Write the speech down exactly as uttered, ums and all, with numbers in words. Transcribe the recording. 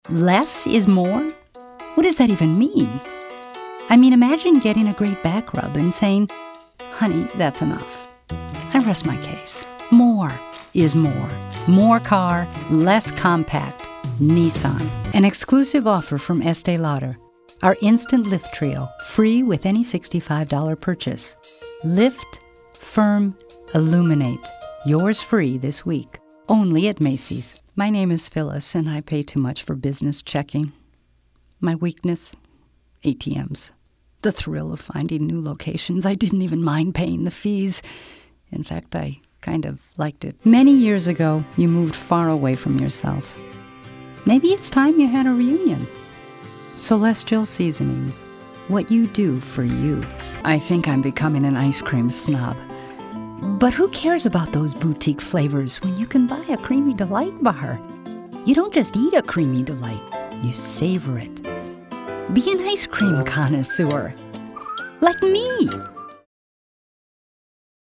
Less is more? What does that even mean? I mean, imagine getting a great back rub and saying, honey, that's enough. I rest my case. More is more. More car, less compact. Nissan. An exclusive offer from Estee Lauder. Our Instant Lift Trio, free with any sixty-five dollars purchase. Lift, firm, illuminate. Yours free this week. Only at Macy's. My name is Phyllis, and I pay too much for business checking. My weakness? A T Ms. The thrill of finding new locations. I didn't even mind paying the fees. In fact, I kind of liked it. Many years ago, you moved far away from yourself. Maybe it's time you had a reunion. Celestial Seasonings. What you do for you. I think I'm becoming an ice cream snob. But who cares about those boutique flavors when you can buy a Creamy Delight bar? You don't just eat a Creamy Delight, you savor it. Be an ice cream connoisseur. Like me.